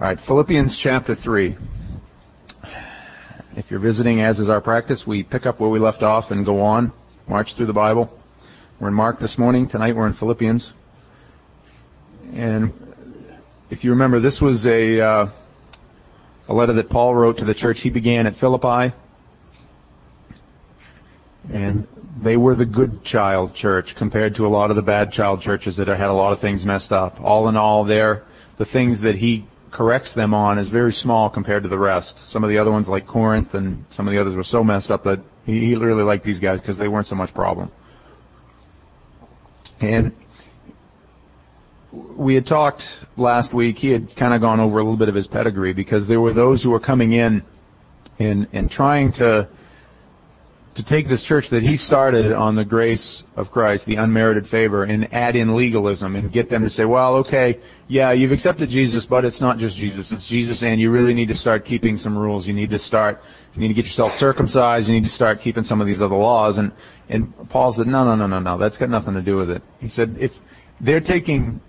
All right, Philippians chapter 3. If you're visiting, as is our practice, we pick up where we left off and go on, march through the Bible. We're in Mark this morning. Tonight we're in Philippians. And if you remember, this was a letter that Paul wrote to the church he began at Philippi. And they were the good child church compared to a lot of the bad child churches that had a lot of things messed up. All in all, the things that he corrects them on is very small compared to the rest. Some of the other ones, like Corinth and some of the others, were so messed up that he really liked these guys because they weren't so much problem. And we had talked last week, he had kind of gone over a little bit of his pedigree, because there were those who were coming in and trying to take this church that he started on the grace of Christ, the unmerited favor, and add in legalism and get them to say, well, okay, yeah, you've accepted Jesus, but it's not just Jesus, it's Jesus, and you really need to start keeping some rules. You need to get yourself circumcised, you need to start keeping some of these other laws. And Paul said, no, that's got nothing to do with it. He said, if they're taking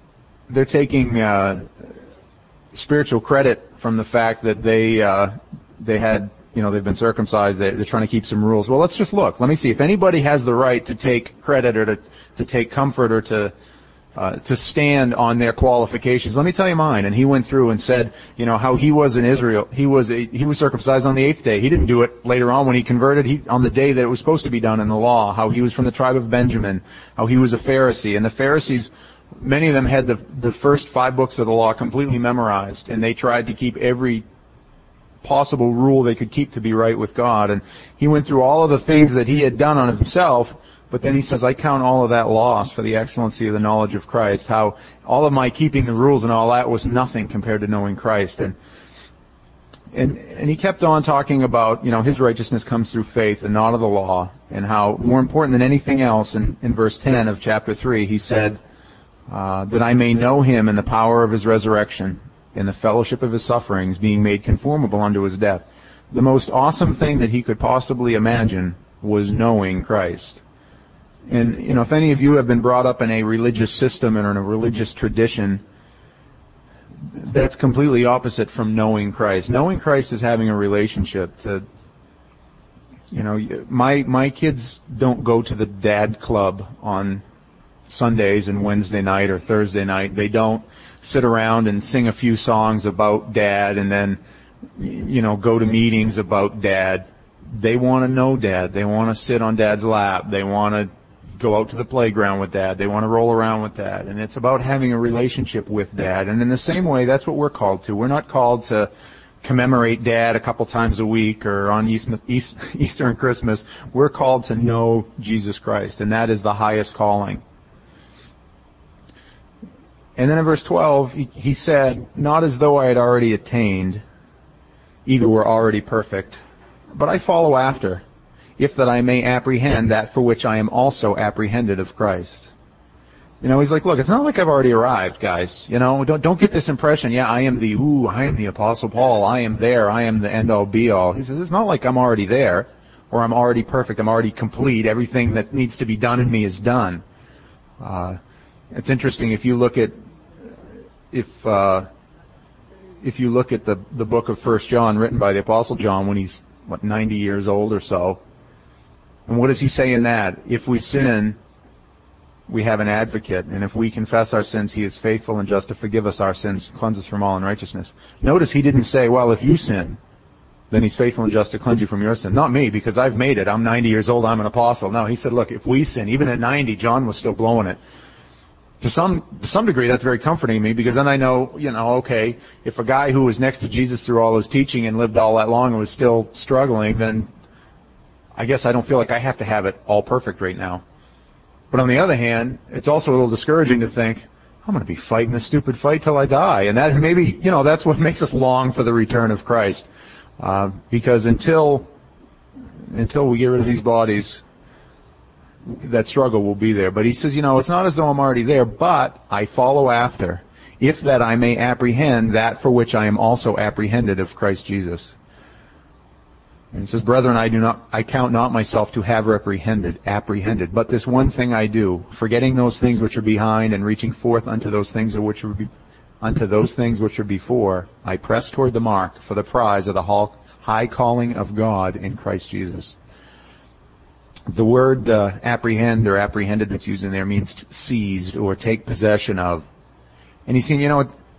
spiritual credit from the fact that they had, they've been circumcised, they're trying to keep some rules. Well, let's just look. Let me see. If anybody has the right to take credit or to take comfort or to stand on their qualifications, let me tell you mine. And he went through and said, how he was in Israel. He was circumcised on the 8th day. He didn't do it later on when he converted. On the day that it was supposed to be done in the law. How he was from the tribe of Benjamin. How he was a Pharisee. And the Pharisees, many of them had the first 5 books of the law completely memorized, and they tried to keep every possible rule they could keep to be right with God. And he went through all of the things that he had done on himself, but then he says, I count all of that loss for the excellency of the knowledge of Christ. How all of my keeping the rules and all that was nothing compared to knowing Christ. And he kept on talking about, his righteousness comes through faith and not of the law, and how more important than anything else, in verse 10 of chapter 3, he said, that I may know him in the power of his resurrection, in the fellowship of his sufferings, being made conformable unto his death. The most awesome thing that he could possibly imagine was knowing Christ. And, if any of you have been brought up in a religious system or in a religious tradition, that's completely opposite from knowing Christ. Knowing Christ is having a relationship. My kids don't go to the dad club on Sundays and Wednesday night or Thursday night. They don't sit around and sing a few songs about Dad and then, go to meetings about Dad. They want to know Dad. They want to sit on Dad's lap. They want to go out to the playground with Dad. They want to roll around with Dad. And it's about having a relationship with Dad. And in the same way, that's what we're called to. We're not called to commemorate Dad a couple times a week or on Easter and Christmas. We're called to know Jesus Christ, and that is the highest calling. And then in verse 12, he said, not as though I had already attained, either were already perfect, but I follow after, if that I may apprehend that for which I am also apprehended of Christ. He's like, look, it's not like I've already arrived, guys. Don't get this impression, I am the Apostle Paul, I am there, I am the end-all be-all. He says, it's not like I'm already there, or I'm already perfect, I'm already complete, everything that needs to be done in me is done. It's interesting, if you look at the book of 1 John written by the Apostle John when he's 90 years old or so, and what does he say in that? If we sin, we have an advocate, and if we confess our sins, he is faithful and just to forgive us our sins, cleanse us from all unrighteousness. Notice he didn't say, well, if you sin, then he's faithful and just to cleanse you from your sin. Not me, because I've made it. I'm 90 years old, I'm an apostle. No, he said, look, if we sin, even at 90, John was still blowing it. To some degree, that's very comforting to me, because then I know, okay, if a guy who was next to Jesus through all his teaching and lived all that long and was still struggling, then I guess I don't feel like I have to have it all perfect right now. But on the other hand, it's also a little discouraging to think, I'm going to be fighting this stupid fight till I die. And that maybe, that's what makes us long for the return of Christ. Because until we get rid of these bodies, that struggle will be there. But he says, it's not as though I'm already there, but I follow after, if that I may apprehend that for which I am also apprehended of Christ Jesus. And he says, brethren, I count not myself to have apprehended, but this one thing I do, forgetting those things which are behind and reaching forth unto those things which unto those things which are before, I press toward the mark for the prize of the high calling of God in Christ Jesus. The word apprehend or apprehended that's used in there means seized or take possession of. And he's saying,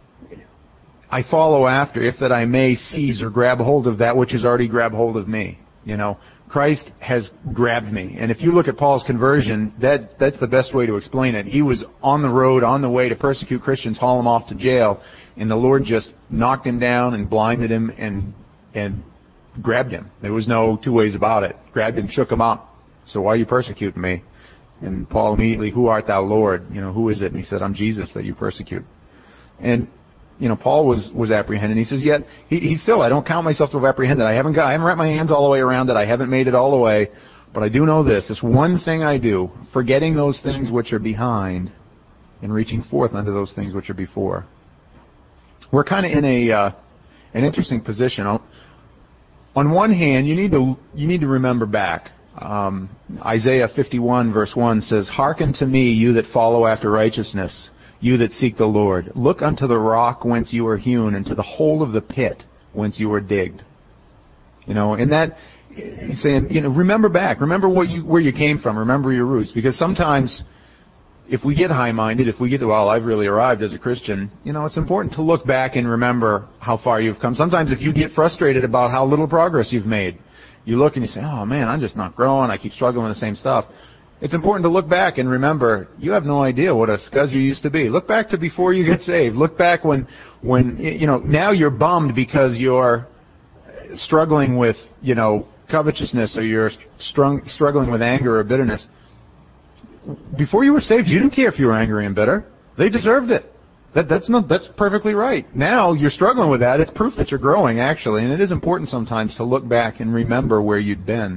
I follow after, if that I may seize or grab hold of that which has already grabbed hold of me. Christ has grabbed me. And if you look at Paul's conversion, that's the best way to explain it. He was on the road, on the way to persecute Christians, haul them off to jail, and the Lord just knocked him down and blinded him and grabbed him. There was no two ways about it. Grabbed him, shook him up. So why are you persecuting me? And Paul immediately, who art thou, Lord? Who is it? And he said, I'm Jesus that you persecute. And Paul was apprehended. He says, yet he still, I don't count myself to have apprehended. I haven't wrapped my hands all the way around it. I haven't made it all the way. But I do know this one thing I do, forgetting those things which are behind and reaching forth unto those things which are before. We're kind of in an interesting position. On one hand, you need to remember back. Isaiah 51 verse 1 says, Hearken to me, you that follow after righteousness, you that seek the Lord. Look unto the rock whence you are hewn, and to the hole of the pit whence you were digged. And that, he's saying, remember back. Remember where you came from. Remember your roots. Because sometimes, if we get high-minded, if we get to, well, I've really arrived as a Christian, it's important to look back and remember how far you've come. Sometimes if you get frustrated about how little progress you've made, you look and you say, oh man, I'm just not growing, I keep struggling with the same stuff. It's important to look back and remember, you have no idea what a scuzz you used to be. Look back to before you get saved. Look back when now you're bummed because you're struggling with, covetousness, or you're struggling with anger or bitterness. Before you were saved, you didn't care if you were angry and bitter. They deserved it. That's perfectly right. Now you're struggling with that. It's proof that you're growing, actually, and it is important sometimes to look back and remember where you'd been.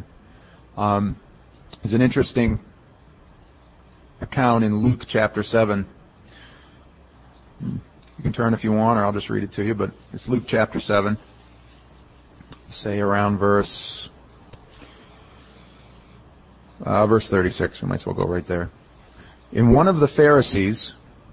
There's an interesting account in Luke chapter 7. You can turn if you want, or I'll just read it to you, but it's Luke chapter 7. Say around verse 36. We might as well go right there. And one of the Pharisees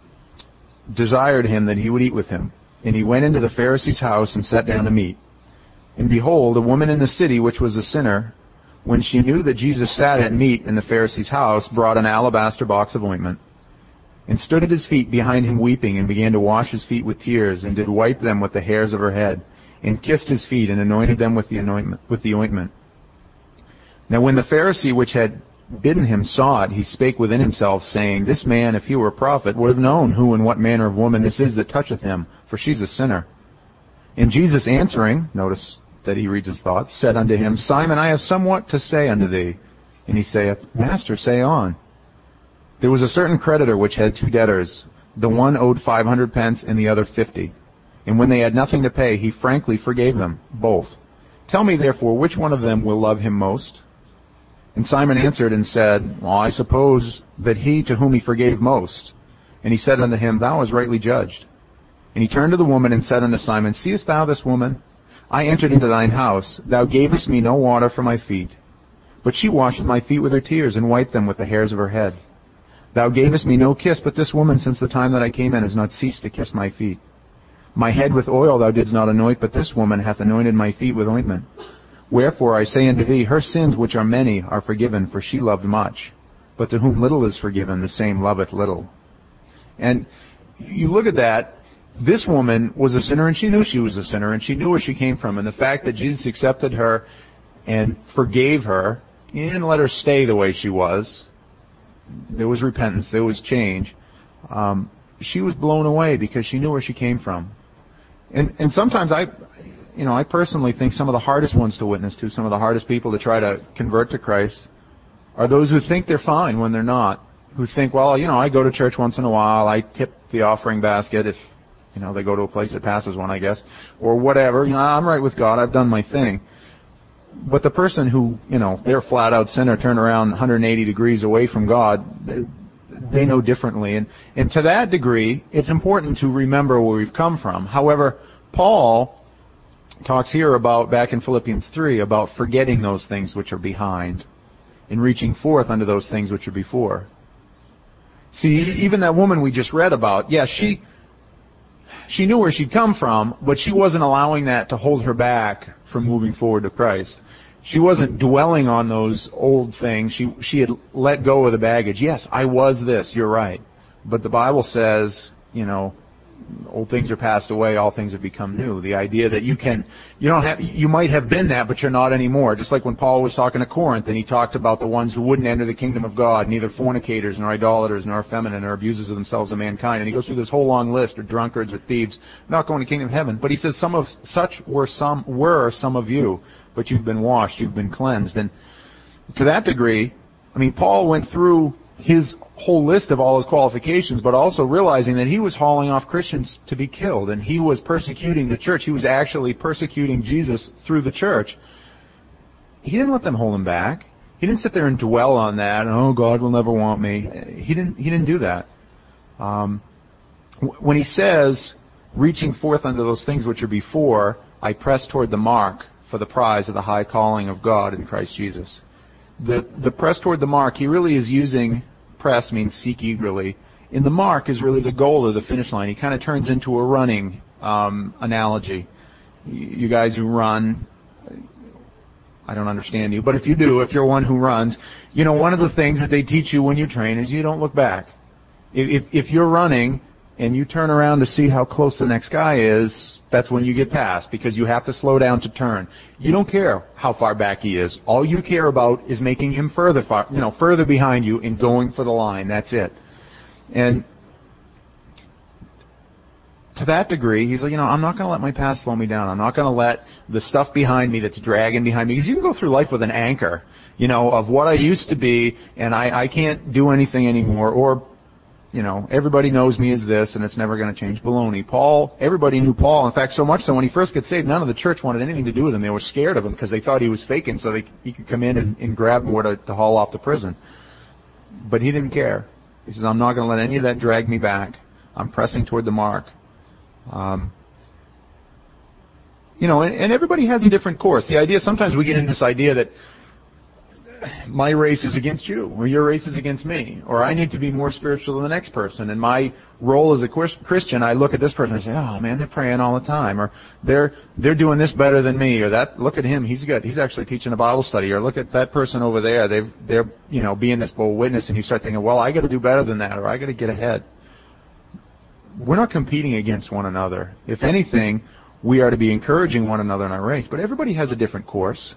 desired him that he would eat with him. And he went into the Pharisee's house and sat down to meat. And behold, a woman in the city, which was a sinner, when she knew that Jesus sat at meat in the Pharisee's house, brought an alabaster box of ointment, and stood at his feet behind him weeping, and began to wash his feet with tears, and did wipe them with the hairs of her head, and kissed his feet, and anointed them with the ointment. Now when the Pharisee which had bidden him saw it, he spake within himself, saying, This man, if he were a prophet, would have known who and what manner of woman this is that toucheth him, for she's a sinner. And Jesus answering, notice that he reads his thoughts, said unto him, Simon, I have somewhat to say unto thee. And he saith, Master, say on. There was a certain creditor which had two debtors. The one owed 500 pence, and the other 50. And when they had nothing to pay, he frankly forgave them both. Tell me therefore, which one of them will love him most? And Simon answered and said, Well, I suppose that he to whom he forgave most. And he said unto him, Thou hast rightly judged. And he turned to the woman and said unto Simon, Seest thou this woman? I entered into thine house. Thou gavest me no water for my feet, but she washed my feet with her tears, and wiped them with the hairs of her head. Thou gavest me no kiss, but this woman since the time that I came in has not ceased to kiss my feet. My head with oil thou didst not anoint, but this woman hath anointed my feet with ointment. Wherefore I say unto thee, her sins which are many are forgiven, for she loved much. But to whom little is forgiven, the same loveth little. And you look at that, this woman was a sinner, and she knew she was a sinner, and she knew where she came from. And the fact that Jesus accepted her and forgave her, he didn't let her stay the way she was. There was repentance, there was change. She was blown away because she knew where she came from. And sometimes I personally think some of the hardest ones to witness to, some of the hardest people to try to convert to Christ, are those who think they're fine when they're not. Who think, well, I go to church once in a while, I tip the offering basket if, they go to a place that passes one, I guess, or whatever. I'm right with God, I've done my thing. But the person who, they're a flat-out sinner, turn around 180 degrees away from God, they know differently. And to that degree, it's important to remember where we've come from. However, Paul talks here about, back in Philippians 3, about forgetting those things which are behind and reaching forth unto those things which are before. See, even that woman we just read about, yeah, she she knew where she'd come from, but she wasn't allowing that to hold her back from moving forward to Christ. She wasn't dwelling on those old things. She had let go of the baggage. Yes, I was this, you're right. But the Bible says, old things are passed away, all things have become new. The idea that you might have been that, but you're not anymore. Just like when Paul was talking to Corinth, and he talked about the ones who wouldn't enter the kingdom of God, neither fornicators, nor idolaters, nor effeminate, nor abusers of themselves of mankind. And he goes through this whole long list, or drunkards, or thieves, not going to the kingdom of heaven. But he says some of such were some of you, but you've been washed, you've been cleansed. And to that degree, Paul went through his whole list of all his qualifications, but also realizing that he was hauling off Christians to be killed, and he was persecuting the church. He was actually persecuting Jesus through the church. He didn't let them hold him back. He didn't sit there and dwell on that. Oh, God will never want me. He didn't do that. When he says, reaching forth unto those things which are before, I press toward the mark for the prize of the high calling of God in Christ Jesus. The press toward the mark, he really is using, press means seek eagerly, and the mark is really the goal or the finish line. He kind of turns into a running analogy. You guys who run, I don't understand you, but if you do, if you're one who runs, one of the things that they teach you when you train is you don't look back. If you're running and you turn around to see how close the next guy is, that's when you get past, because you have to slow down to turn. You don't care how far back he is. All you care about is making him further behind you and going for the line. That's it. And to that degree, he's like, I'm not going to let my past slow me down. I'm not going to let the stuff behind me that's dragging behind me, because you can go through life with an anchor, of what I used to be, and I can't do anything anymore, or everybody knows me as this, and it's never going to change. Baloney. Everybody knew Paul. In fact, so much so when he first got saved, none of the church wanted anything to do with him. They were scared of him because they thought he was faking, so he could come in and grab more to haul off to prison. But he didn't care. He says, I'm not going to let any of that drag me back. I'm pressing toward the mark. And everybody has a different course. The idea, sometimes we get in this idea that my race is against you, or your race is against me, or I need to be more spiritual than the next person. And my role as a Christian, I look at this person and say, oh man, they're praying all the time, or they're doing this better than me, or that, look at him, he's actually teaching a Bible study, or look at that person over there, they're being this bold witness, and you start thinking, well, I got to do better than that, or I got to get ahead. We're not competing against one another. If anything, we are to be encouraging one another in our race, but everybody has a different course.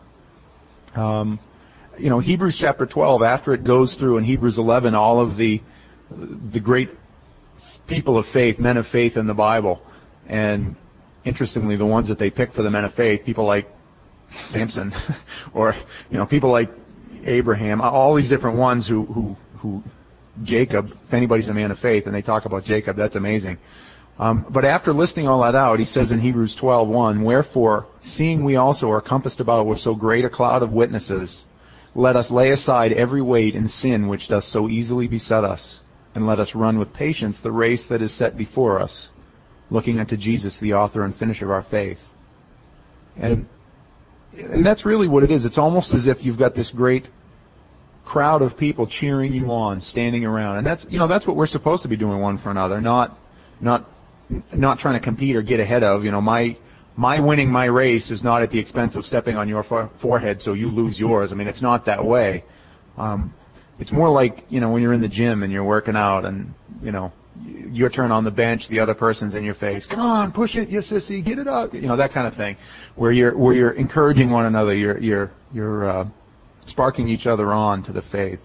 Hebrews chapter 12, after it goes through in Hebrews 11 all of the great people of faith, men of faith in the Bible, and interestingly, the ones that they pick for the men of faith, people like Samson, or people like Abraham, all these different ones who Jacob, if anybody's a man of faith, and they talk about Jacob, that's amazing. But after listing all that out, he says in Hebrews 12:1, wherefore, seeing we also are compassed about with so great a cloud of witnesses, let us lay aside every weight and sin which doth so easily beset us, and let us run with patience the race that is set before us, looking unto Jesus, the author and finisher of our faith. And that's really what it is. It's almost as if you've got this great crowd of people cheering you on, standing around. And that's what we're supposed to be doing one for another, not trying to compete or get ahead of. My winning my race is not at the expense of stepping on your forehead so you lose yours. It's not that way. It's more like, when you're in the gym and you're working out and, your turn on the bench, the other person's in your face. Come on, push it, you sissy, get it up. That kind of thing. Where you're encouraging one another, you're sparking each other on to the faith.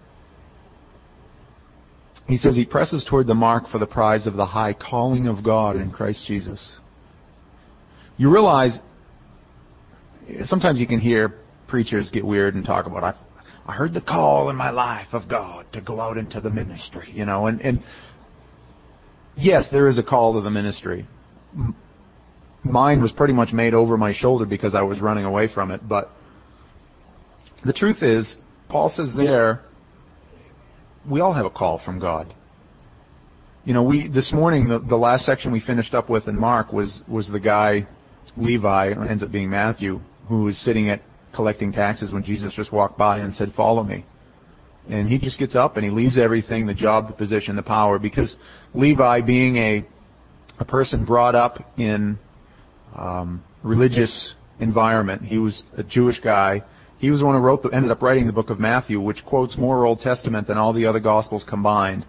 He says he presses toward the mark for the prize of the high calling of God in Christ Jesus. You realize, sometimes you can hear preachers get weird and talk about, I heard the call in my life of God to go out into the ministry, and yes, there is a call to the ministry. Mine was pretty much made over my shoulder because I was running away from it, but the truth is, Paul says there, we all have a call from God. This morning, the last section we finished up with in Mark was the guy, Levi, or ends up being Matthew, who was sitting at collecting taxes when Jesus just walked by and said, follow me. And he just gets up and he leaves everything, the job, the position, the power, because Levi, being a person brought up in religious environment. He was a Jewish guy. He was the one who ended up writing the book of Matthew, which quotes more Old Testament than all the other Gospels combined.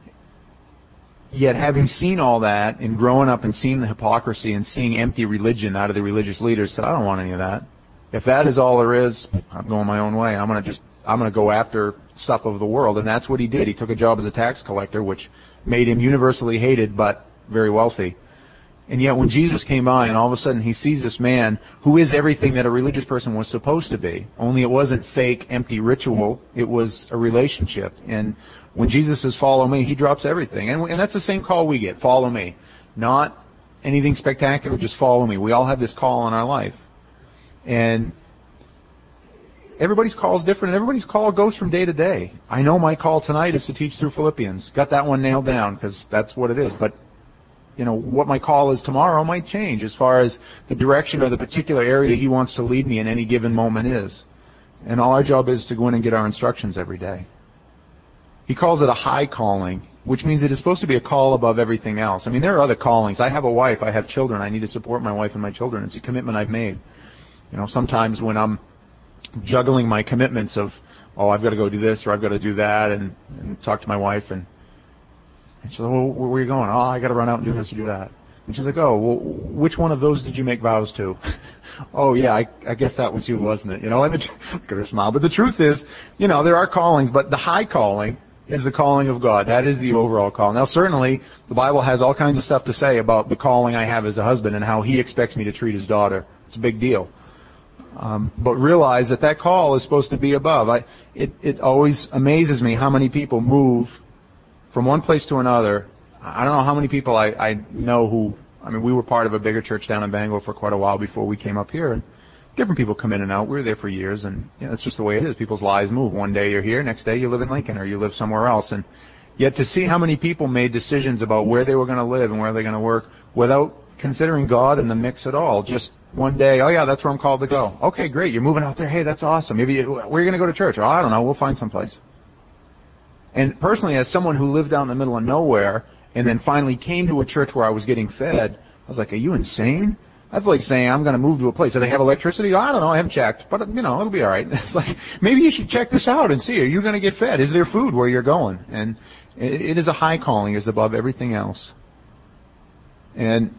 Yet having seen all that and growing up and seeing the hypocrisy and seeing empty religion out of the religious leaders, said, I don't want any of that. If that is all there is, I'm going my own way. I'm going to go after stuff of the world. And that's what he did. He took a job as a tax collector, which made him universally hated but very wealthy. And yet when Jesus came by and all of a sudden he sees this man who is everything that a religious person was supposed to be, only it wasn't fake, empty ritual, it was a relationship. And when Jesus says, follow me, he drops everything. And that's the same call we get, follow me. Not anything spectacular, just follow me. We all have this call in our life. And everybody's call is different, and everybody's call goes from day to day. I know my call tonight is to teach through Philippians. Got that one nailed down because that's what it is. But what my call is tomorrow might change as far as the direction or the particular area he wants to lead me in any given moment is. And all our job is to go in and get our instructions every day. He calls it a high calling, which means it is supposed to be a call above everything else. I mean, there are other callings. I have a wife. I have children. I need to support my wife and my children. It's a commitment I've made. Sometimes when I'm juggling my commitments of, I've got to go do this or I've got to do that and talk to my wife and she's like, well, where are you going? I got to run out and do this or do that. And she's like, which one of those did you make vows to? Yeah, I guess that was you, wasn't it? And look at her smile. But the truth is, there are callings, but the high calling is the calling of God. That is the overall call. Now, certainly, the Bible has all kinds of stuff to say about the calling I have as a husband and how he expects me to treat his daughter. It's a big deal. But realize that call is supposed to be above. It always amazes me how many people move from one place to another. I don't know how many people I know we were part of a bigger church down in Bangor for quite a while before we came up here, and different people come in and out. We were there for years, and that's just the way it is. People's lives move. One day you're here, next day you live in Lincoln, or you live somewhere else. And yet to see how many people made decisions about where they were going to live and where they're going to work without considering God in the mix at all. Just one day, that's where I'm called to go. Okay, great, you're moving out there. Hey, that's awesome. Where are you going to go to church? I don't know. We'll find some place. And personally, as someone who lived out in the middle of nowhere and then finally came to a church where I was getting fed, I was like, are you insane? That's like saying I'm going to move to a place. Do they have electricity? I don't know. I haven't checked. But, it'll be all right. It's like, maybe you should check this out and see. Are you going to get fed? Is there food where you're going? And it is a high calling. It's above everything else. And,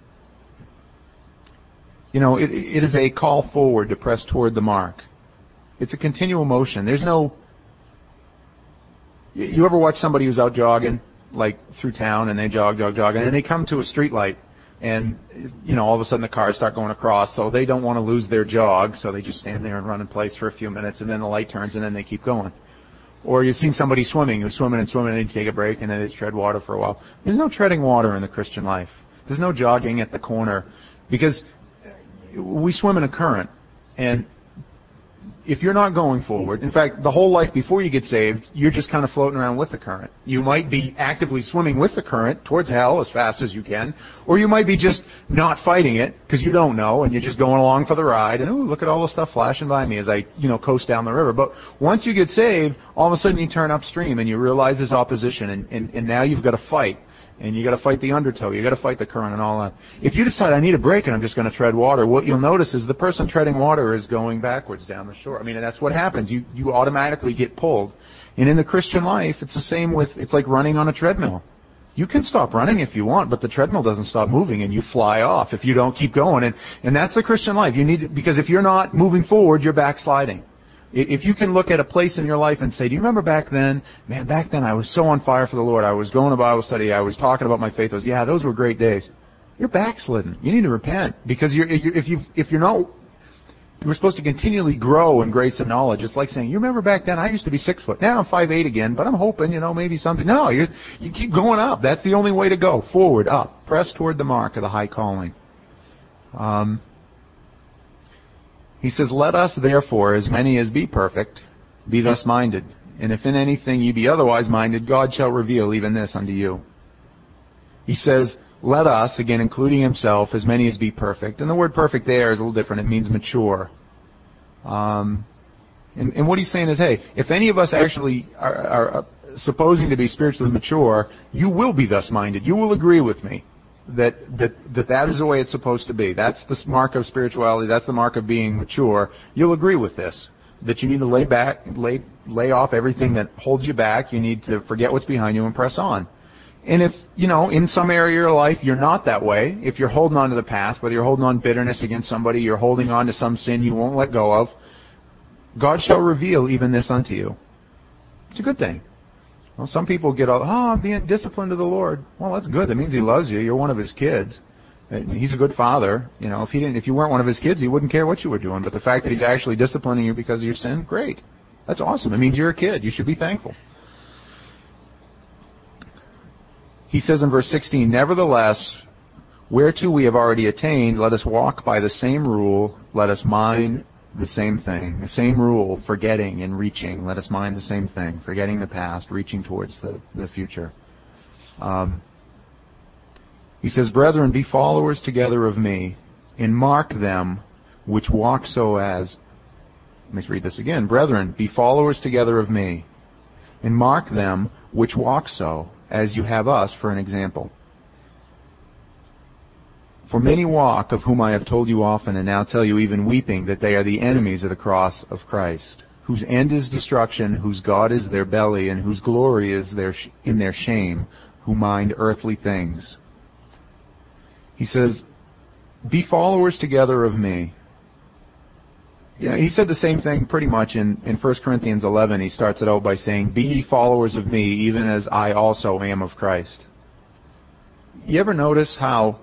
it is a call forward to press toward the mark. It's a continual motion. There's no... You ever watch somebody who's out jogging, like through town, and they jog, and they come to a street light, and, all of a sudden the cars start going across, so they don't want to lose their jog, so they just stand there and run in place for a few minutes, and then the light turns, and then they keep going. Or you've seen somebody swimming, who's swimming, and they take a break, and then they tread water for a while. There's no treading water in the Christian life. There's no jogging at the corner, because we swim in a current, and if you're not going forward, in fact, the whole life before you get saved, you're just kind of floating around with the current. You might be actively swimming with the current towards hell as fast as you can, or you might be just not fighting it because you don't know and you're just going along for the ride and, look at all the stuff flashing by me as I, coast down the river. But once you get saved, all of a sudden you turn upstream and you realize there's opposition and now you've got to fight. And you got to fight the undertow. You got to fight the current and all that. If you decide I need a break and I'm just going to tread water, what you'll notice is the person treading water is going backwards down the shore. That's what happens. You automatically get pulled. And in the Christian life, it's the same it's like running on a treadmill. You can stop running if you want, but the treadmill doesn't stop moving and you fly off if you don't keep going. And that's the Christian life. Because if you're not moving forward, you're backsliding. If you can look at a place in your life and say, do you remember back then? Man, back then I was so on fire for the Lord. I was going to Bible study. I was talking about my faith. Those were great days. You're backslidden. You need to repent because if you're not, we're supposed to continually grow in grace and knowledge. It's like saying, you remember back then I used to be 6 foot. Now I'm 5'8" again, but I'm hoping, maybe something. No, you keep going up. That's the only way to go. Forward, up. Press toward the mark of the high calling. He says, let us therefore, as many as be perfect, be thus minded. And if in anything ye be otherwise minded, God shall reveal even this unto you. He says, let us, again including himself, as many as be perfect. And the word perfect there is a little different. It means mature. And what he's saying is, hey, if any of us actually are supposing to be spiritually mature, you will be thus minded. You will agree with me. that is the way it's supposed to be. That's the mark of spirituality. That's the mark of being mature. You'll agree with this, that you need to lay off everything that holds you back. You need to forget what's behind you and press on. And if, in some area of your life you're not that way, if you're holding on to the past, whether you're holding on bitterness against somebody, you're holding on to some sin you won't let go of, God shall reveal even this unto you. It's a good thing. Well, some people get I'm being disciplined to the Lord. Well, that's good. That means He loves you. You're one of His kids. He's a good father. If you weren't one of His kids, He wouldn't care what you were doing. But the fact that He's actually disciplining you because of your sin, great. That's awesome. It means you're a kid. You should be thankful. He says in verse 16, nevertheless, whereto we have already attained, let us walk by the same rule, let us mind the same thing. The same rule, forgetting and reaching. Let us mind the same thing, forgetting the past, reaching towards the future. He says, brethren, be followers together of me, and mark them which walk so as... Let me read this again. Brethren, be followers together of me, and mark them which walk so, as you have us for an example. For many walk, of whom I have told you often, and now tell you even weeping, that they are the enemies of the cross of Christ, whose end is destruction, whose God is their belly, and whose glory is in their shame, who mind earthly things. He says, be followers together of me. He said the same thing pretty much in 1 Corinthians 11. He starts it out by saying, be ye followers of me, even as I also am of Christ. You ever notice how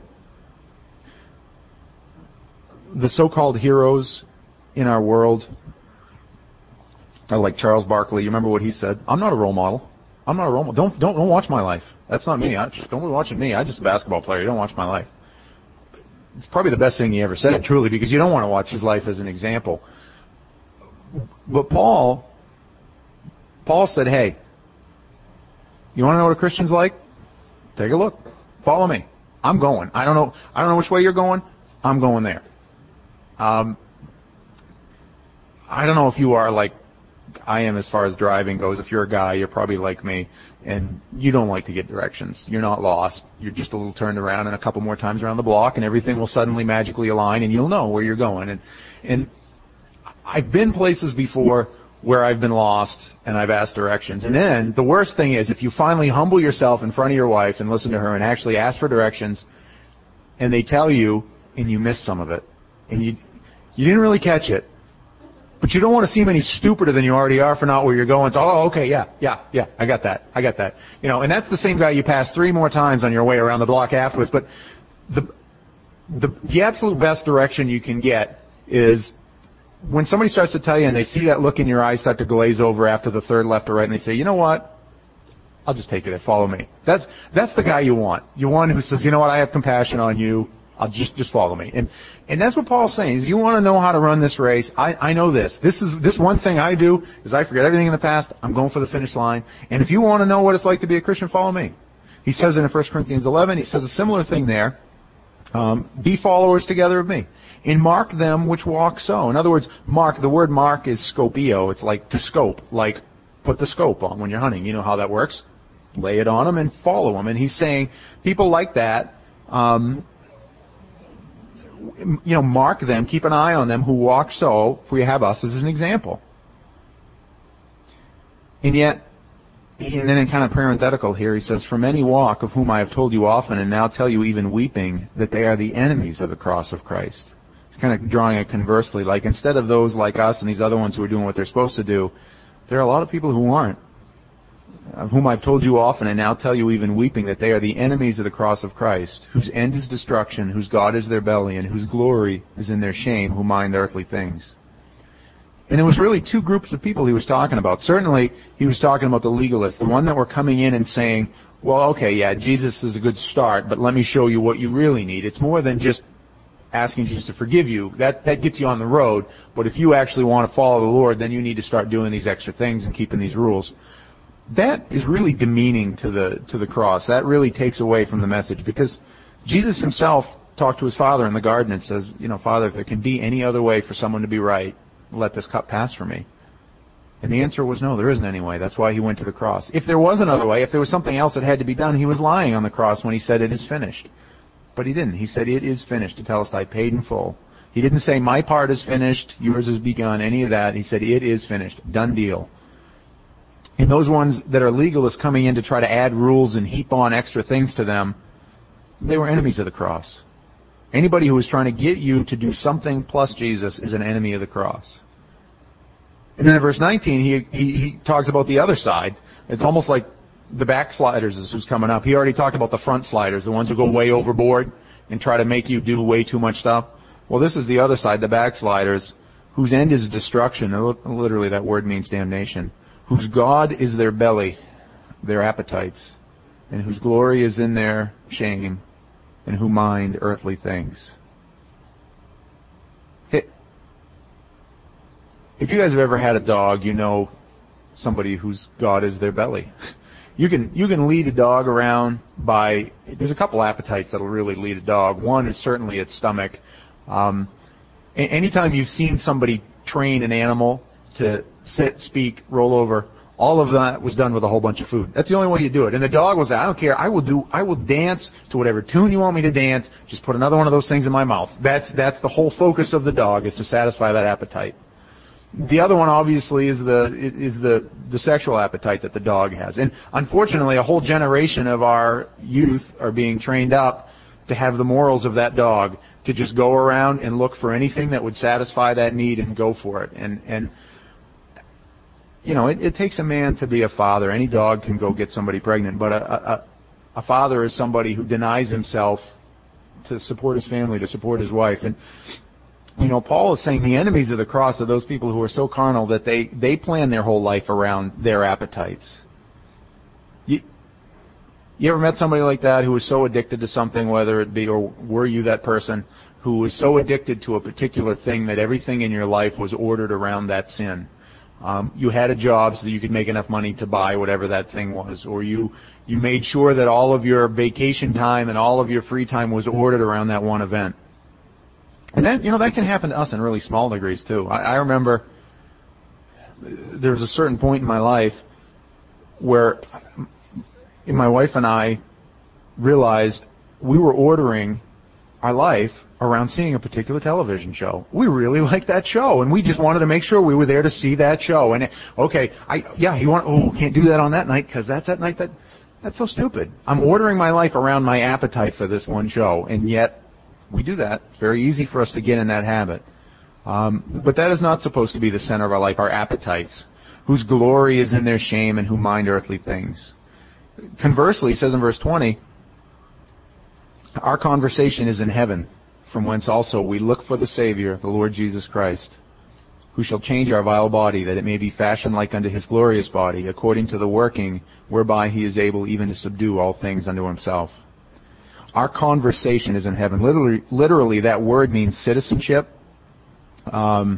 the so-called heroes in our world are like Charles Barkley? You remember what he said? I'm not a role model. I'm not a role model. Don't watch my life. That's not me. Don't be watching me. I'm just a basketball player. You don't watch my life. It's probably the best thing he ever said, truly, because you don't want to watch his life as an example. But Paul said, hey, you want to know what a Christian's like? Take a look. Follow me. I'm going. I don't know which way you're going. I'm going there. I don't know if you are like I am as far as driving goes. If you're a guy, you're probably like me, and you don't like to get directions. You're not lost. You're just a little turned around and a couple more times around the block, and everything will suddenly magically align, and you'll know where you're going. And I've been places before where I've been lost, and I've asked directions. And then the worst thing is if you finally humble yourself in front of your wife and listen to her and actually ask for directions, and they tell you, and you miss some of it, and you didn't really catch it, but you don't want to seem any stupider than you already are for not where you're going. So, okay, yeah, I got that. And that's the same guy you pass 3 more times on your way around the block afterwards. But the absolute best direction you can get is when somebody starts to tell you and they see that look in your eyes start to glaze over after the third left or right, and they say, you know what? I'll just take you there. Follow me. That's the guy you want. You want who says, you know what? I have compassion on you. I'll just follow me. And that's what Paul's saying is you want to know how to run this race. I know this. This one thing I do is I forget everything in the past. I'm going for the finish line. And if you want to know what it's like to be a Christian, follow me. He says it in 1 Corinthians 11. He says a similar thing there. Be followers together of me. And mark them which walk so. In other words, the word mark is scopio. It's like to scope, like put the scope on when you're hunting. You know how that works. Lay it on them and follow them. And he's saying people like that, mark them, keep an eye on them who walk so, for you have us as an example. And yet, and then in kind of parenthetical here, he says, for many walk, of whom I have told you often, and now tell you even weeping, that they are the enemies of the cross of Christ. He's kind of drawing it conversely, like instead of those like us and these other ones who are doing what they're supposed to do, there are a lot of people who aren't. Of whom I've told you often, and now tell you even weeping, that they are the enemies of the cross of Christ, whose end is destruction, whose God is their belly, and whose glory is in their shame, who mind earthly things. And there was really 2 groups of people he was talking about. Certainly, he was talking about the legalists, the one that were coming in and saying, well, okay, yeah, Jesus is a good start, but let me show you what you really need. It's more than just asking Jesus to forgive you. That gets you on the road, but if you actually want to follow the Lord, then you need to start doing these extra things and keeping these rules. That is really demeaning to the cross. That really takes away from the message, because Jesus himself talked to his Father in the garden and says, Father, if there can be any other way for someone to be right, let this cup pass from me. And the answer was no, there isn't any way. That's why he went to the cross. If there was another way, if there was something else that had to be done, he was lying on the cross when he said it is finished. But he didn't. He said, it is finished. Tetelestai, paid in full. He didn't say, my part is finished, yours has begun, any of that. He said, it is finished. Done deal. And those ones that are legalists coming in to try to add rules and heap on extra things to them, they were enemies of the cross. Anybody who is trying to get you to do something plus Jesus is an enemy of the cross. And then in verse 19, he talks about the other side. It's almost like the backsliders is who's coming up. He already talked about the front sliders, the ones who go way overboard and try to make you do way too much stuff. Well, this is the other side, the backsliders, whose end is destruction. Literally, that word means damnation. Whose God is their belly, their appetites, and whose glory is in their shame, and who mind earthly things. If you guys have ever had a dog, you know somebody whose God is their belly. You can lead a dog around by, there's a couple appetites that'll really lead a dog. One is certainly its stomach. Anytime you've seen somebody train an animal to sit, speak, roll over, all of that was done with a whole bunch of food. That's the only way you do it. And the dog will say, I don't care, I will dance to whatever tune you want me to dance, just put another one of those things in my mouth. That's the whole focus of the dog, is to satisfy that appetite. The other one obviously is the sexual appetite that the dog has. And unfortunately, a whole generation of our youth are being trained up to have the morals of that dog, to just go around and look for anything that would satisfy that need and go for it. And you know, it takes a man to be a father. Any dog can go get somebody pregnant, but a father is somebody who denies himself to support his family, to support his wife. And you know, Paul is saying the enemies of the cross are those people who are so carnal that they plan their whole life around their appetites. You ever met somebody like that who was so addicted to something, whether it be, or were you that person, who was so addicted to a particular thing that everything in your life was ordered around that sin? You had a job so that you could make enough money to buy whatever that thing was, or you made sure that all of your vacation time and all of your free time was ordered around that one event. And that, you know, that can happen to us in really small degrees too. I remember there was a certain point in my life where my wife and I realized we were ordering our life around seeing a particular television show. We really liked that show, and we just wanted to make sure we were there to see that show. And can't do that on that night because that's that night that's so stupid. I'm ordering my life around my appetite for this one show, and yet we do that. It's very easy for us to get in that habit. But that is not supposed to be the center of our life, our appetites, whose glory is in their shame and who mind earthly things. Conversely, he says in verse 20, our conversation is in heaven, from whence also we look for the Savior, the Lord Jesus Christ, who shall change our vile body, that it may be fashioned like unto his glorious body, according to the working whereby he is able even to subdue all things unto himself. Our conversation is in heaven. Literally, that word means citizenship. From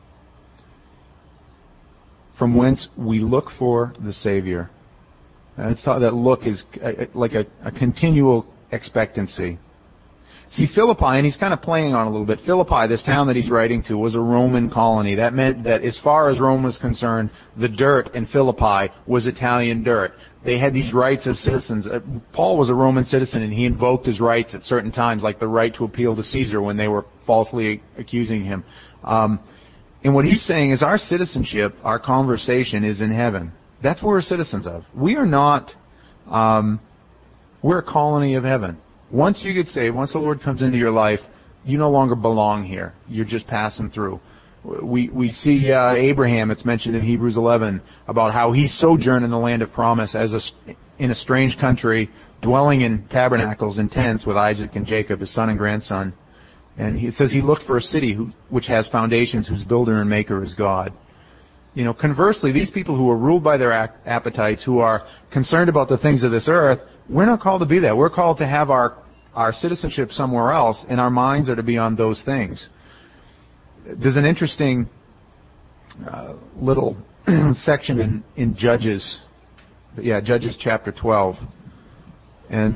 whence we look for the Savior. And it's thought that look is like a continual expectancy. See, Philippi, and he's kind of playing on a little bit, Philippi, this town that he's writing to, was a Roman colony. That meant that as far as Rome was concerned, the dirt in Philippi was Italian dirt. They had these rights as citizens. Paul was a Roman citizen, and he invoked his rights at certain times, like the right to appeal to Caesar when they were falsely accusing him. And what he's saying is our citizenship, our conversation is in heaven. That's what we're citizens of. We are not, we're a colony of heaven. Once you get saved, once the Lord comes into your life, you no longer belong here. You're just passing through. We see Abraham, it's mentioned in Hebrews 11, about how he sojourned in the land of promise in a strange country, dwelling in tabernacles and tents with Isaac and Jacob, his son and grandson. And it says he looked for a city which has foundations, whose builder and maker is God. You know, conversely, these people who are ruled by their appetites, who are concerned about the things of this earth, we're not called to be that. We're called to have our citizenship somewhere else, and our minds are to be on those things. There's an interesting little section in Judges. Yeah, Judges chapter 12. And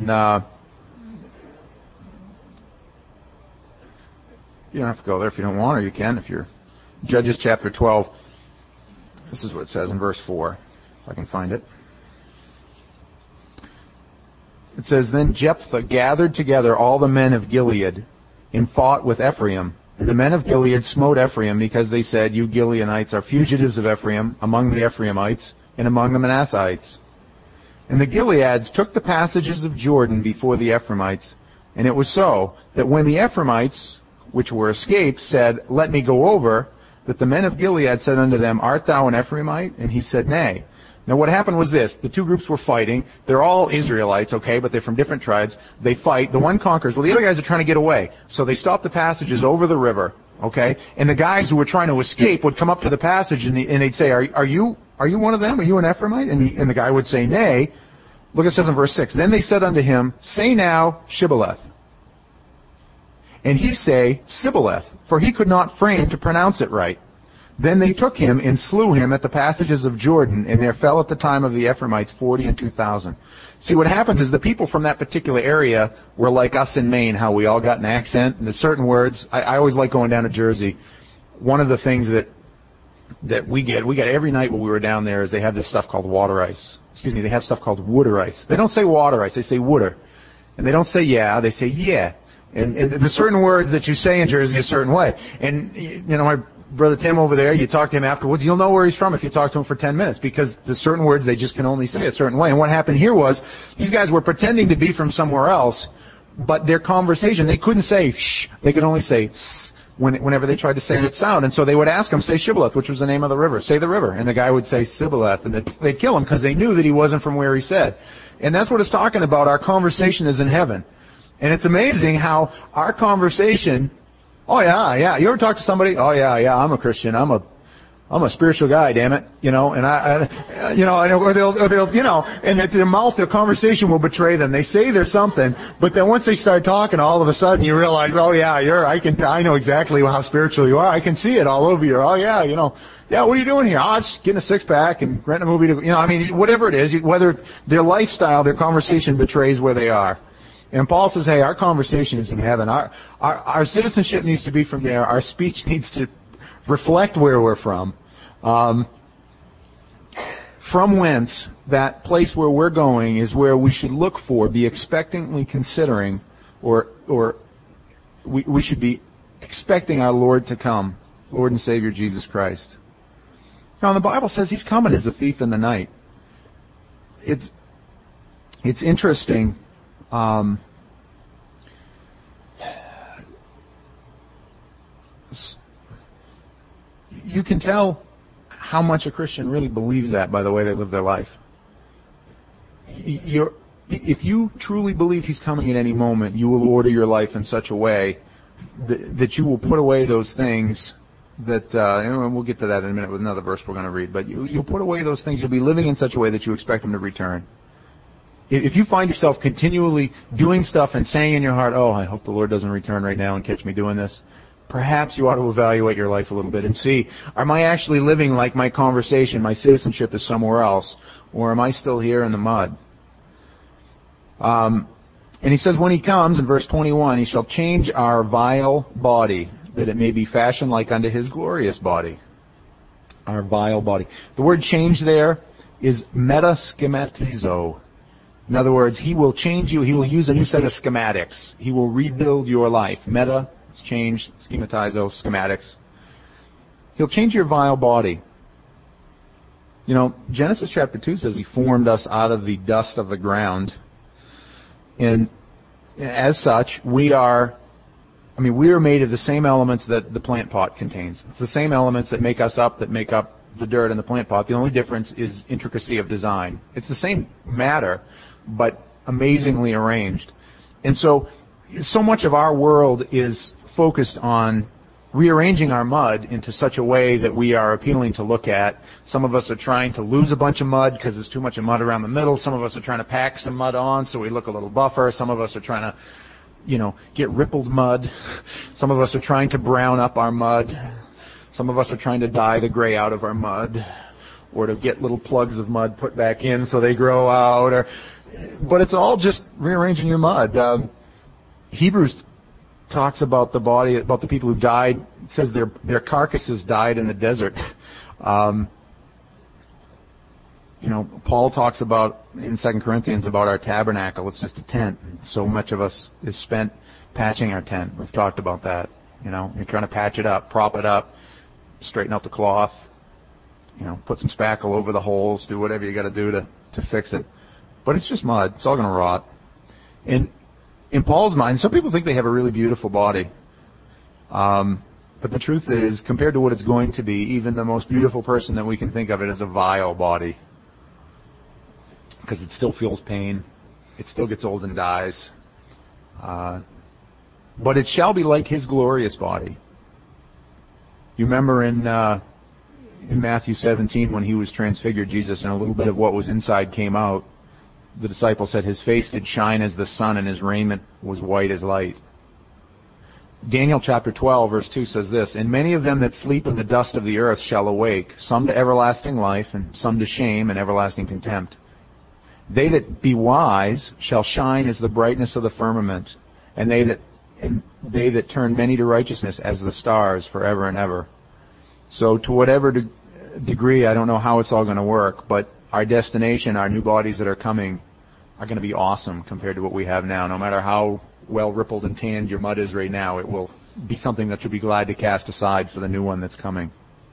you don't have to go there if you don't want, or you can if you're... Judges chapter 12. This is what it says in verse 4, if I can find it. It says, then Jephthah gathered together all the men of Gilead and fought with Ephraim. And the men of Gilead smote Ephraim because they said, you Gileadites are fugitives of Ephraim among the Ephraimites and among the Manassites. And the Gileads took the passages of Jordan before the Ephraimites. And it was so that when the Ephraimites, which were escaped, said, let me go over, that the men of Gilead said unto them, art thou an Ephraimite? And he said, nay. Now what happened was this. The two groups were fighting. They're all Israelites, okay, but they're from different tribes. They fight. The one conquers. Well, the other guys are trying to get away. So they stop the passages over the river, okay? And the guys who were trying to escape would come up to the passage and they'd say, are you one of them? Are you an Ephraimite? And the guy would say, nay. Look, it says in verse 6, then they said unto him, say now, Shibboleth. And he say, Sibboleth, for he could not frame to pronounce it right. Then they took him and slew him at the passages of Jordan, and there fell at the time of the Ephraimites 40 and 2,000. See, what happens is the people from that particular area were like us in Maine, how we all got an accent, and there's certain words. I always like going down to Jersey. One of the things that we get every night when we were down there is they have this stuff called water ice. They have stuff called wooder ice. They don't say water ice, they say wooder. And they don't say yeah, they say yeah. And the certain words that you say in Jersey a certain way. And, you know, my brother Tim over there, you talk to him afterwards, you'll know where he's from if you talk to him for 10 minutes, because the certain words they just can only say a certain way. And what happened here was, these guys were pretending to be from somewhere else, but their conversation, they couldn't say shh, they could only say s whenever they tried to say that sound. And so they would ask him, say Shibboleth, which was the name of the river, say the river. And the guy would say Sibboleth, and they'd kill him because they knew that he wasn't from where he said. And that's what it's talking about. Our conversation is in heaven. And it's amazing how our conversation, oh yeah, you ever talk to somebody, oh yeah, I'm a Christian, I'm a spiritual guy, damn it, you know, and or they'll, you know, and at their mouth, their conversation will betray them. They say there's something, but then once they start talking, all of a sudden you realize, oh yeah, I know exactly how spiritual you are. I can see it all over you. Oh yeah, you know, yeah, what are you doing here? Oh, just getting a six-pack and renting a movie to, you know, I mean, whatever it is, whether their lifestyle, their conversation betrays where they are. And Paul says, hey, our conversation is in heaven. Our citizenship needs to be from there. Our speech needs to reflect where we're from. From whence, that place where we're going is where we should look for, be expectantly considering, or we should be expecting our Lord to come, Lord and Savior Jesus Christ. Now, the Bible says He's coming as a thief in the night. It's interesting. You can tell how much a Christian really believes that by the way they live their life. If you truly believe He's coming at any moment, you will order your life in such a way that you will put away those things that, and we'll get to that in a minute with another verse we're going to read, but you'll put away those things. You'll be living in such a way that you expect Him to return. If you find yourself continually doing stuff and saying in your heart, oh, I hope the Lord doesn't return right now and catch me doing this, perhaps you ought to evaluate your life a little bit and see, am I actually living like my conversation, my citizenship is somewhere else, or am I still here in the mud? And he says, when He comes, in verse 21, He shall change our vile body, that it may be fashioned like unto His glorious body. Our vile body. The word change there is metaschematizo. In other words, He will change you. He will use a new set of schematics. He will rebuild your life. Meta, it's change, schematizo, schematics. He'll change your vile body. You know, Genesis chapter 2 says He formed us out of the dust of the ground. And as such, we are made of the same elements that the plant pot contains. It's the same elements that make us up, that make up the dirt in the plant pot. The only difference is intricacy of design. It's the same matter, but amazingly arranged. And so much of our world is focused on rearranging our mud into such a way that we are appealing to look at. Some of us are trying to lose a bunch of mud because there's too much of mud around the middle. Some of us are trying to pack some mud on so we look a little buffer. Some of us are trying to, you know, get rippled mud. Some of us are trying to brown up our mud. Some of us are trying to dye the gray out of our mud, or to get little plugs of mud put back in so they grow out. But it's all just rearranging your mud. Hebrews talks about the body, about the people who died. It says their carcasses died in the desert. Paul talks about in 2 Corinthians about our tabernacle. It's just a tent. So much of us is spent patching our tent. We've talked about that. You're trying to patch it up, prop it up, straighten out the cloth, put some spackle over the holes, do whatever you got to do to fix it. But it's just mud. It's all going to rot. And in Paul's mind, some people think they have a really beautiful body. But the truth is, compared to what it's going to be, even the most beautiful person that we can think of it is a vile body. Because it still feels pain. It still gets old and dies. But it shall be like his glorious body. You remember in Matthew 17 when he was transfigured, Jesus, and a little bit of what was inside came out. The disciple said his face did shine as the sun and his raiment was white as light. Daniel chapter 12 verse 2 says this, "And many of them that sleep in the dust of the earth shall awake, some to everlasting life, and some to shame and everlasting contempt. They that be wise shall shine as the brightness of the firmament, and they that turn many to righteousness as the stars forever and ever." So to whatever degree, I don't know how it's all going to work, but our destination, our new bodies that are coming, are going to be awesome compared to what we have now. No matter how well rippled and tanned your mud is right now, it will be something that you'll be glad to cast aside for the new one that's coming.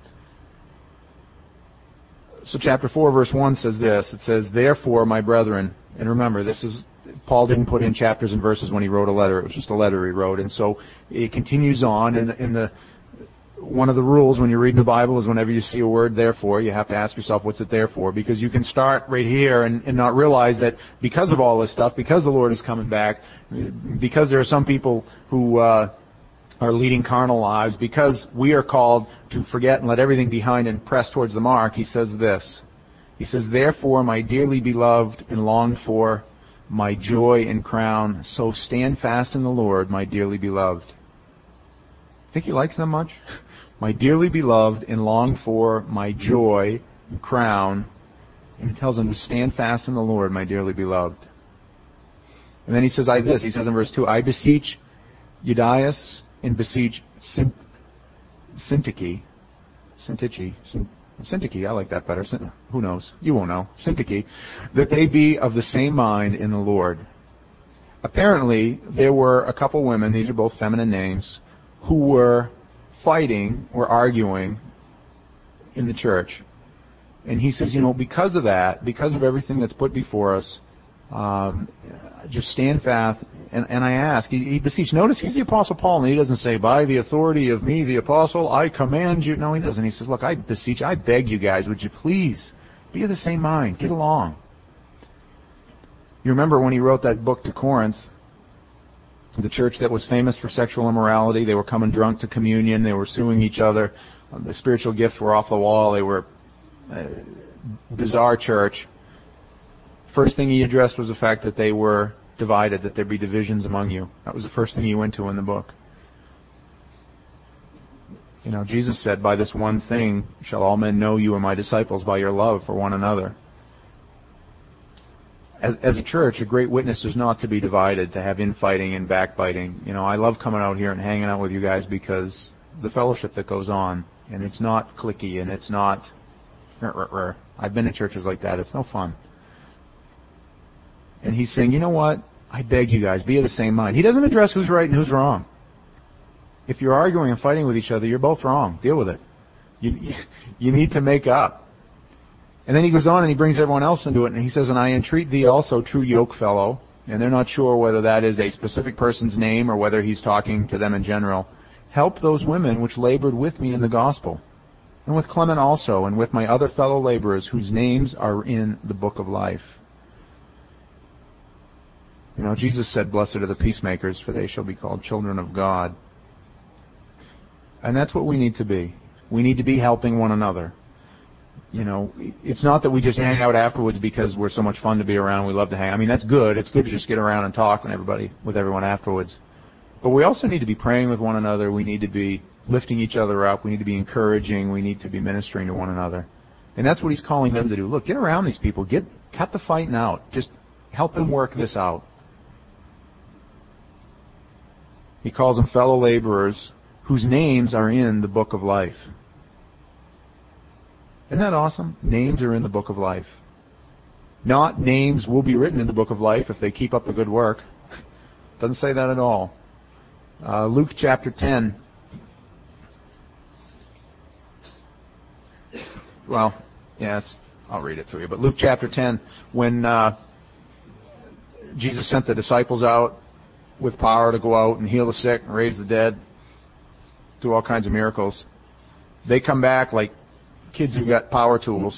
So chapter 4 verse 1 says this. It says, "Therefore, my brethren," and remember, Paul didn't put in chapters and verses when he wrote a letter. It was just a letter he wrote. And so it continues on. And one of the rules when you read the Bible is whenever you see a word therefore, you have to ask yourself, what's it there for? Because you can start right here and not realize that because of all this stuff, because the Lord is coming back, because there are some people who are leading carnal lives, because we are called to forget and let everything behind and press towards the mark, he says this. He says, "Therefore, my dearly beloved and longed for, my joy and crown, so stand fast in the Lord, my dearly beloved." Think he likes them much? "My dearly beloved and longed for, my joy and crown." And he tells them to stand fast in the Lord, my dearly beloved. And then he says he says in verse 2, "I beseech Euodias and beseech Syntyche, I like that better. Who knows? You won't know. Syntyche, that they be of the same mind in the Lord." Apparently, there were a couple women, these are both feminine names, who were fighting or arguing in the church. And he says, because of that, because of everything that's put before us, just stand fast. And I ask, he beseech. Notice he's the Apostle Paul, and he doesn't say, "By the authority of me, the Apostle, I command you." No, he doesn't. He says, "Look, I beseech, I beg you guys, would you please be of the same mind, get along." You remember when he wrote that book to Corinth, the church that was famous for sexual immorality, they were coming drunk to communion, they were suing each other, the spiritual gifts were off the wall, they were a bizarre church. First thing he addressed was the fact that they were divided, that there be divisions among you. That was the first thing he went to in the book. Jesus said, "By this one thing shall all men know you are my disciples, by your love for one another." As a church, a great witness is not to be divided, to have infighting and backbiting. I love coming out here and hanging out with you guys because the fellowship that goes on, and it's not cliquey, and it's not... I've been in churches like that. It's no fun. And he's saying, you know what? I beg you guys, be of the same mind. He doesn't address who's right and who's wrong. If you're arguing and fighting with each other, you're both wrong. Deal with it. You need to make up. And then he goes on and he brings everyone else into it, and he says, "And I entreat thee also, true yokefellow," and they're not sure whether that is a specific person's name or whether he's talking to them in general, "help those women which labored with me in the gospel, and with Clement also, and with my other fellow laborers, whose names are in the book of life." Jesus said, "Blessed are the peacemakers, for they shall be called children of God." And that's what we need to be. We need to be helping one another. It's not that we just hang out afterwards because we're so much fun to be around. We love to hang. I mean, that's good. It's good to just get around and talk with everyone afterwards. But we also need to be praying with one another. We need to be lifting each other up. We need to be encouraging. We need to be ministering to one another. And that's what he's calling them to do. Look, get around these people. Cut the fighting out. Just help them work this out. He calls them fellow laborers whose names are in the book of life. Isn't that awesome? Names are in the book of life. not names will be written in the book of life if they keep up the good work. Doesn't say that at all. Luke chapter 10. Well, yeah, I'll read it to you. But Luke chapter 10, when Jesus sent the disciples out with power to go out and heal the sick and raise the dead, do all kinds of miracles, they come back like kids who got power tools.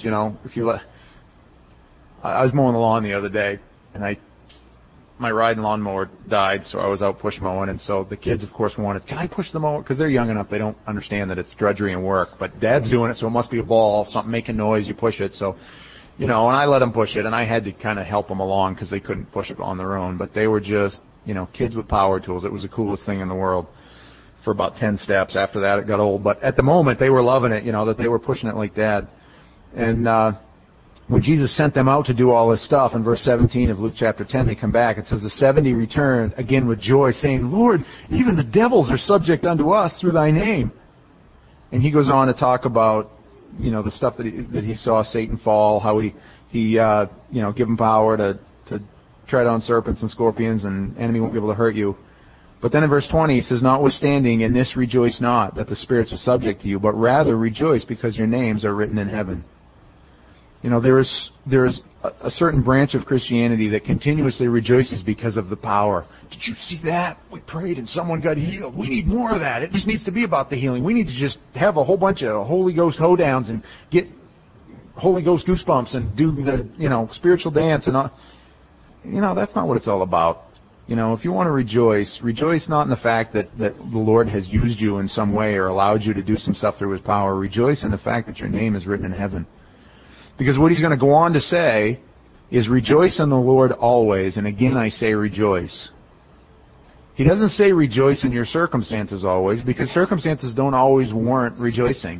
I was mowing the lawn the other day, and my riding lawnmower died, so I was out push mowing, and so the kids, of course, wanted, can I push the mower? Because they're young enough, they don't understand that it's drudgery and work, but Dad's doing it, so it must be a ball, something making noise, you push it, so, and I let them push it, and I had to kind of help them along because they couldn't push it on their own, but they were just, kids with power tools. It was the coolest thing in the world for about 10 steps. After that, it got old, but at the moment, they were loving it, that they were pushing it like Dad. And when Jesus sent them out to do all this stuff, in verse 17 of Luke chapter 10, they come back. It says, the 70 returned again with joy, saying, Lord, even the devils are subject unto us through thy name. And he goes on to talk about, the stuff that he saw Satan fall, how he give him power to tread on serpents and scorpions, and enemy won't be able to hurt you. But then in verse 20, he says, notwithstanding, in this rejoice not, that the spirits are subject to you, but rather rejoice because your names are written in heaven. There is a certain branch of Christianity that continuously rejoices because of the power. Did you see that? We prayed and someone got healed. We need more of that. It just needs to be about the healing. We need to just have a whole bunch of Holy Ghost hoedowns and get Holy Ghost goosebumps and do the, spiritual dance and all. That's not what it's all about. If you want to rejoice not in the fact that the Lord has used you in some way or allowed you to do some stuff through His power. Rejoice in the fact that your name is written in heaven. Because what he's going to go on to say is rejoice in the Lord always, and again I say rejoice. He doesn't say rejoice in your circumstances always, because circumstances don't always warrant rejoicing.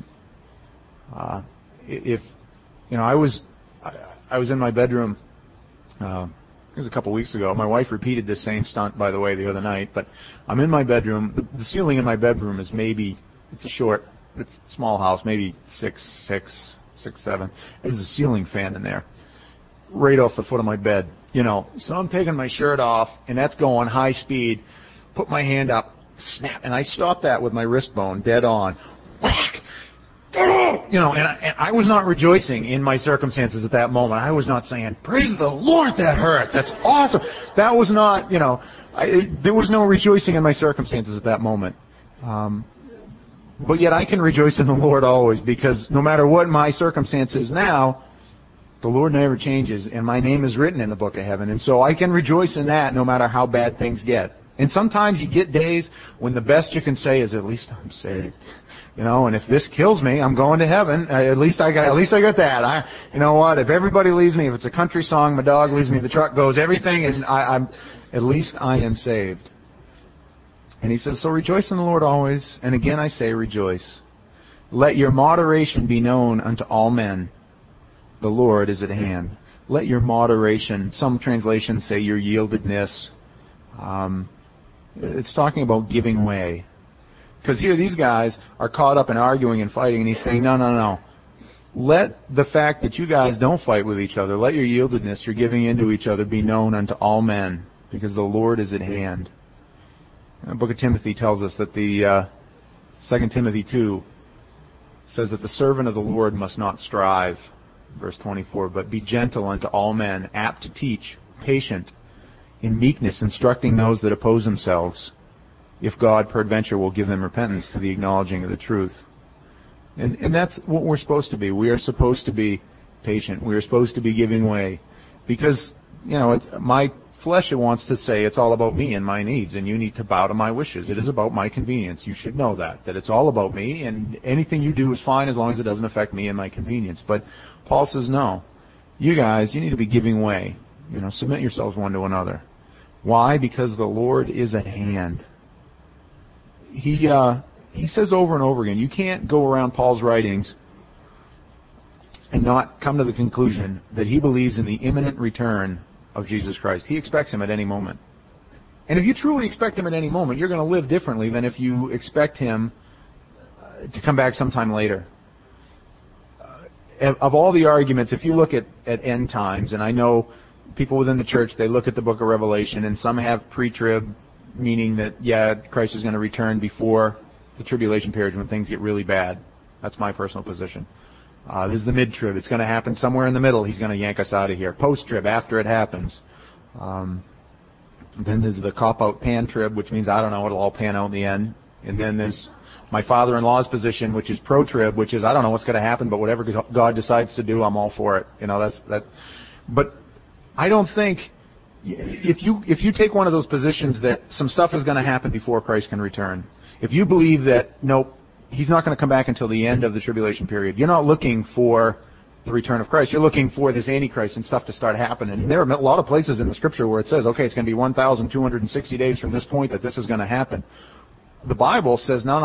I was in my bedroom, it was a couple weeks ago. My wife repeated this same stunt, by the way, the other night, but I'm in my bedroom. The ceiling in my bedroom is it's a small house, maybe 6'7". There's a ceiling fan in there, right off the foot of my bed, So I'm taking my shirt off, and that's going high speed. Put my hand up, snap, and I stopped that with my wrist bone dead on. Whack! And I was not rejoicing in my circumstances at that moment. I was not saying, praise the Lord, that hurts. That's awesome. That was not, there was no rejoicing in my circumstances at that moment. But yet I can rejoice in the Lord always, because no matter what my circumstance is now, the Lord never changes, and my name is written in the book of heaven. And so I can rejoice in that no matter how bad things get. And sometimes you get days when the best you can say is, at least I'm saved. And if this kills me, I'm going to heaven. At least I got that. You know what? If everybody leaves me, if it's a country song, my dog leaves me, the truck goes, everything, and at least I am saved. And he says, so rejoice in the Lord always, and again I say rejoice. Let your moderation be known unto all men. The Lord is at hand. Let your moderation, some translations say your yieldedness. It's talking about giving way. Because here these guys are caught up in arguing and fighting, and he's saying, no. Let the fact that you guys don't fight with each other, let your yieldedness, your giving into each other, be known unto all men, because the Lord is at hand. The book of Timothy tells us that 2 Timothy 2 says that the servant of the Lord must not strive, verse 24, but be gentle unto all men, apt to teach, patient, in meekness, instructing those that oppose themselves, if God peradventure will give them repentance to the acknowledging of the truth. And that's what we're supposed to be. We are supposed to be patient. We are supposed to be giving way. Because, my flesh wants to say it's all about me and my needs, and you need to bow to my wishes. It is about my convenience. You should know that it's all about me, and anything you do is fine as long as it doesn't affect me and my convenience. But Paul says, no. You guys, you need to be giving way. Submit yourselves one to another. Why? Because the Lord is at hand. He says over and over again, you can't go around Paul's writings and not come to the conclusion that he believes in the imminent return of Jesus Christ. He expects him at any moment. And if you truly expect him at any moment, you're going to live differently than if you expect him to come back sometime later. of all the arguments, if you look at end times, and I know people within the church, they look at the book of Revelation, and some have pre-trib, meaning that, yeah, Christ is going to return before the tribulation period when things get really bad. That's my personal position. This is the mid-trib. It's going to happen somewhere in the middle. He's going to yank us out of here. Post-trib, after it happens. Then there's the cop-out pan-trib, which means I don't know, it'll all pan out in the end. And then there's my father-in-law's position, which is pro-trib, which is I don't know what's going to happen, but whatever God decides to do, I'm all for it. You know, that's that. But I don't think if you take one of those positions that some stuff is going to happen before Christ can return, if you believe that nope, he's not going to come back until the end of the tribulation period, you're not looking for the return of Christ. You're looking for this Antichrist and stuff to start happening. And there are a lot of places in the Scripture where it says, okay, it's going to be 1,260 days from this point that this is going to happen. The Bible says, no.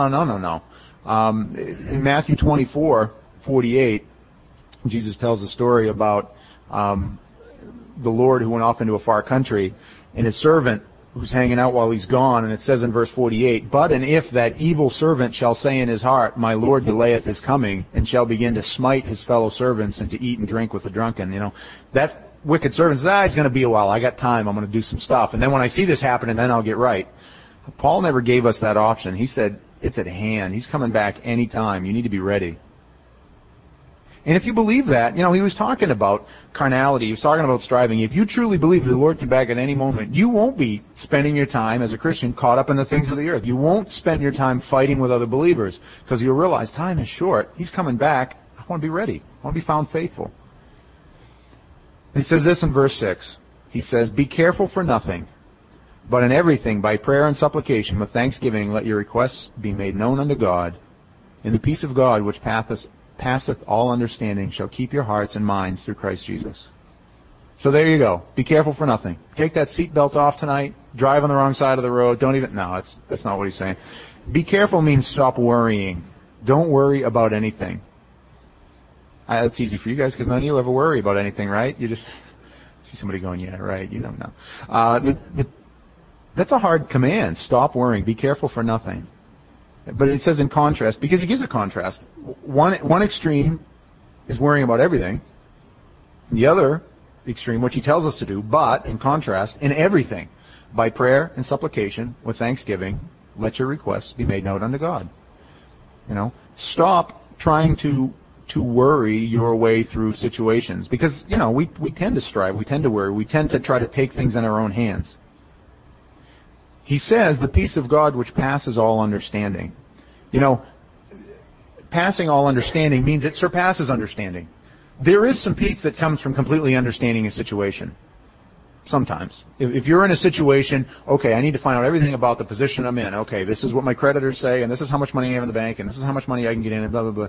In Matthew 24:48, Jesus tells a story about the Lord who went off into a far country, and his servant who's hanging out while he's gone, and it says in verse 48, but and if that evil servant shall say in his heart, my Lord delayeth his coming, and shall begin to smite his fellow servants, and to eat and drink with the drunken, that wicked servant says, it's going to be a while, I got time, I'm going to do some stuff, and then when I see this happening, then I'll get right. Paul never gave us that option. He said, it's at hand. He's coming back any time. You need to be ready. And if you believe that, he was talking about carnality. He was talking about striving. If you truly believe the Lord can back at any moment, you won't be spending your time as a Christian caught up in the things of the earth. You won't spend your time fighting with other believers because you'll realize time is short. He's coming back. I want to be ready. I want to be found faithful. He says this in verse 6. He says, be careful for nothing, but in everything by prayer and supplication with thanksgiving let your requests be made known unto God. And the peace of God which passeth all understanding shall keep your hearts and minds through Christ Jesus. So there you go. Be careful for nothing. Take that seatbelt off tonight. Drive on the wrong side of the road. No, that's not what he's saying. Be careful means stop worrying. Don't worry about anything. That's easy for you guys because none of you ever worry about anything, right? You just see somebody going, yeah, right, you don't know. That's a hard command. Stop worrying. Be careful for nothing. But it says in contrast, because he gives a contrast. One extreme is worrying about everything. The other extreme, which he tells us to do, but in contrast, in everything, by prayer and supplication with thanksgiving, let your requests be made known unto God. Stop trying to worry your way through situations. Because, we tend to strive, we tend to worry, we tend to try to take things in our own hands. He says, the peace of God which passes all understanding. Passing all understanding means it surpasses understanding. There is some peace that comes from completely understanding a situation. Sometimes. If you're in a situation, okay, I need to find out everything about the position I'm in. Okay, this is what my creditors say, and this is how much money I have in the bank, and this is how much money I can get in, and blah, blah, blah.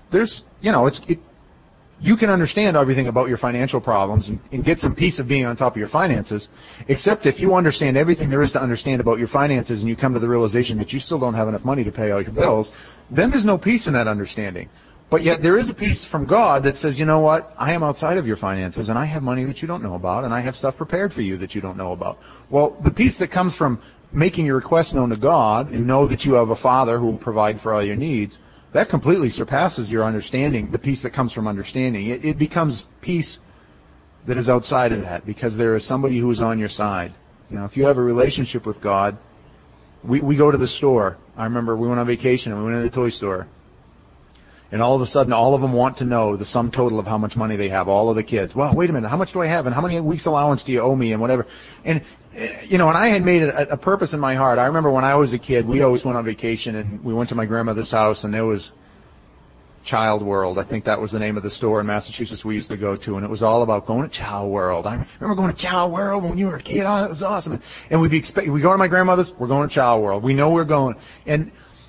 You can understand everything about your financial problems and get some peace of being on top of your finances, except if you understand everything there is to understand about your finances and you come to the realization that you still don't have enough money to pay all your bills, then there's no peace in that understanding. But yet there is a peace from God that says, you know what, I am outside of your finances and I have money that you don't know about and I have stuff prepared for you that you don't know about. Well, the peace that comes from making your requests known to God and know that you have a Father who will provide for all your needs, that completely surpasses your understanding, the peace that comes from understanding. It becomes peace that is outside of that because there is somebody who is on your side. If you have a relationship with God, we go to the store. I remember we went on vacation and we went to the toy store. And all of a sudden, all of them want to know the sum total of how much money they have, all of the kids. Well, wait a minute, how much do I have? And how many weeks allowance do you owe me? And whatever. And I had made a purpose in my heart. I remember when I was a kid, we always went on vacation, and we went to my grandmother's house, and there was Child World. I think that was the name of the store in Massachusetts we used to go to, and it was all about going to Child World. I remember going to Child World when you were a kid. Oh, it was awesome. And we go to my grandmother's, we're going to Child World. We know we're going. And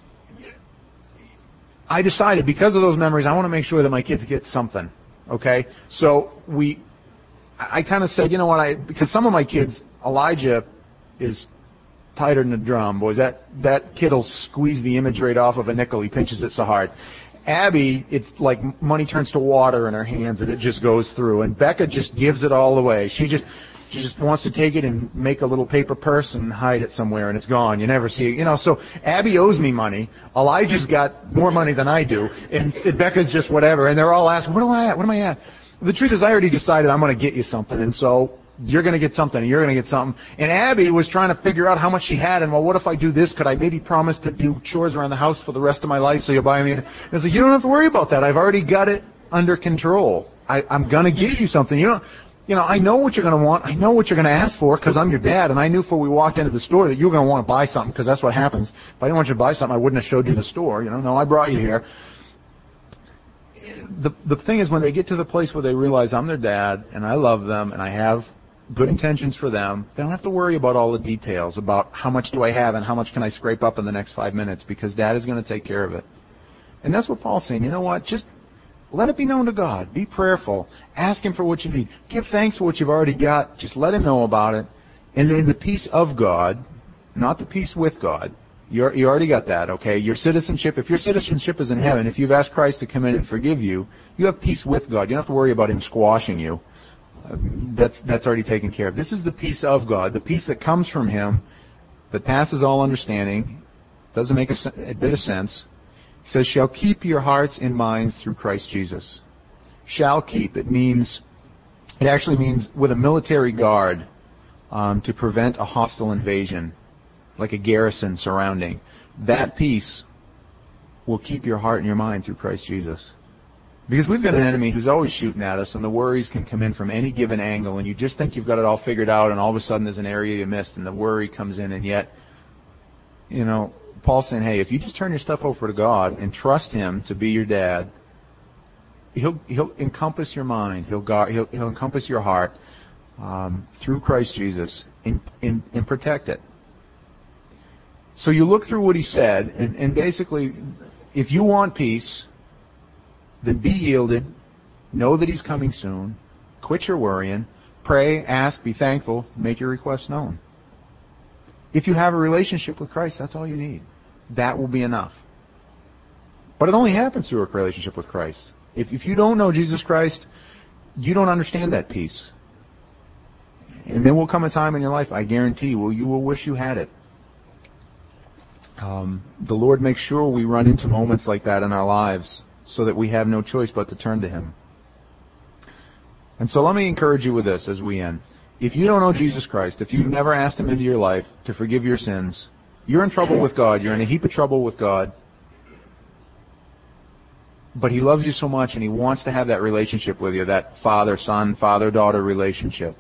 I decided, because of those memories, I want to make sure that my kids get something. Okay? So I kind of said, you know what, because some of my kids, Elijah is tighter than a drum, boys. That kid'll squeeze the image right off of a nickel. He pinches it so hard. Abby, it's like money turns to water in her hands and it just goes through. And Becca just gives it all away. She just wants to take it and make a little paper purse and hide it somewhere, and it's gone. You never see it. So Abby owes me money. Elijah's got more money than I do, and Becca's just whatever. And they're all asking, what am I at? What am I at? The truth is, I already decided I'm going to get you something, and so you're going to get something, and you're going to get something. And Abby was trying to figure out how much she had, and, well, what if I do this? Could I maybe promise to do chores around the house for the rest of my life so you'll buy me? And I was like, you don't have to worry about that. I've already got it under control. I'm going to give you something. I know what you're going to want. I know what you're going to ask for because I'm your dad, and I knew before we walked into the store that you were going to want to buy something because that's what happens. If I didn't want you to buy something, I wouldn't have showed you the store. No, I brought you here. The thing is, when they get to the place where they realize I'm their dad and I love them and I have good intentions for them, they don't have to worry about all the details about how much do I have and how much can I scrape up in the next 5 minutes because Dad is going to take care of it. And that's what Paul's saying. You know what? Just let it be known to God. Be prayerful. Ask Him for what you need. Give thanks for what you've already got. Just let Him know about it. And then the peace of God, not the peace with God. You already got that, okay? Your citizenship, if your citizenship is in heaven, if you've asked Christ to come in and forgive you, you have peace with God. You don't have to worry about Him squashing you. That's already taken care of. This is the peace of God, the peace that comes from Him, that passes all understanding, doesn't make a bit of sense. He says, shall keep your hearts and minds through Christ Jesus. Shall keep. It actually means with a military guard to prevent a hostile invasion, like a garrison surrounding. That peace will keep your heart and your mind through Christ Jesus. Because we've got an enemy who's always shooting at us, and the worries can come in from any given angle, and you just think you've got it all figured out, and all of a sudden there's an area you missed, and the worry comes in, and yet, Paul's saying, hey, if you just turn your stuff over to God and trust Him to be your dad, He'll encompass your mind, He'll encompass your heart through Christ Jesus and protect it. So you look through what he said, and basically, if you want peace, then be yielded, know that He's coming soon, quit your worrying, pray, ask, be thankful, make your requests known. If you have a relationship with Christ, that's all you need. That will be enough. But it only happens through a relationship with Christ. If you don't know Jesus Christ, you don't understand that peace. And there will come a time in your life, I guarantee you will wish you had it. The Lord makes sure we run into moments like that in our lives so that we have no choice but to turn to Him. And so let me encourage you with this as we end. If you don't know Jesus Christ, if you've never asked Him into your life to forgive your sins, you're in trouble with God. You're in a heap of trouble with God. But He loves you so much, and He wants to have that relationship with you, that father-son, father-daughter relationship.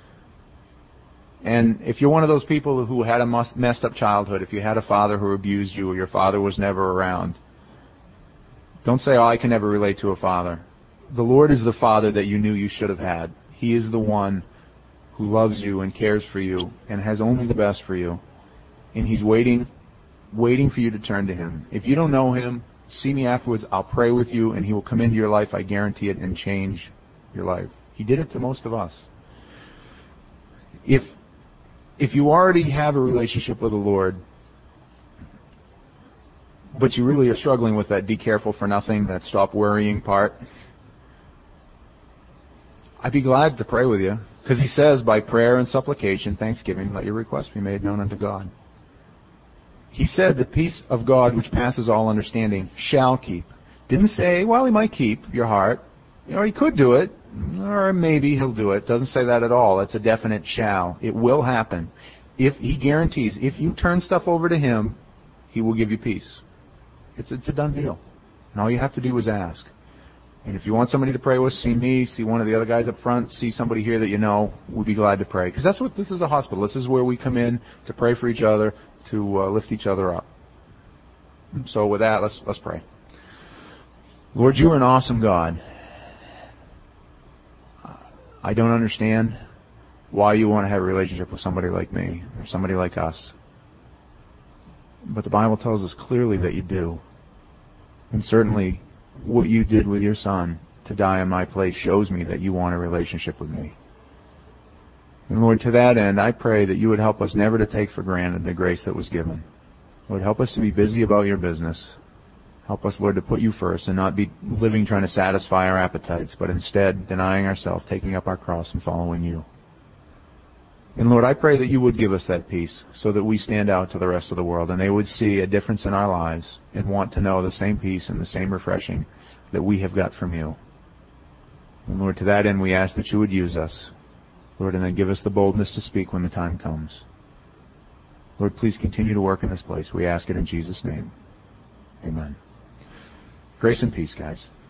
And if you're one of those people who had a messed up childhood, if you had a father who abused you or your father was never around, don't say, I can never relate to a father. The Lord is the Father that you knew you should have had. He is the one who loves you and cares for you and has only the best for you. And He's waiting for you to turn to Him. If you don't know Him, see me afterwards. I'll pray with you, and He will come into your life, I guarantee it, and change your life. He did it to most of us. If you already have a relationship with the Lord, but you really are struggling with that be careful for nothing, that stop worrying part, I'd be glad to pray with you. Because He says, by prayer and supplication, thanksgiving, let your requests be made known unto God. He said, the peace of God, which passes all understanding, shall keep. Didn't say, well, He might keep your heart. He could do it, or maybe He'll do it. Doesn't say that at all. It's a definite shall. It will happen. If He guarantees, if you turn stuff over to Him, He will give you peace. It's a done deal. And all you have to do is ask. And if you want somebody to pray with, see me, see one of the other guys up front, see somebody here that you know, we'd be glad to pray. Because that's what this is, a hospital. This is where we come in to pray for each other, to lift each other up. So with that, let's pray. Lord, You are an awesome God. I don't understand why You want to have a relationship with somebody like me or somebody like us. But the Bible tells us clearly that You do. And certainly what You did with Your Son to die in my place shows me that You want a relationship with me. And Lord, to that end, I pray that You would help us never to take for granted the grace that was given. Lord, help us to be busy about Your business. Help us, Lord, to put You first and not be living trying to satisfy our appetites, but instead denying ourselves, taking up our cross and following You. And Lord, I pray that you would give us that peace so that we stand out to the rest of the world and they would see a difference in our lives and want to know the same peace and the same refreshing that we have got from you. And Lord, to that end, we ask that you would use us, Lord, and then give us the boldness to speak when the time comes. Lord, please continue to work in this place. We ask it in Jesus' name. Amen. Grace and peace, guys.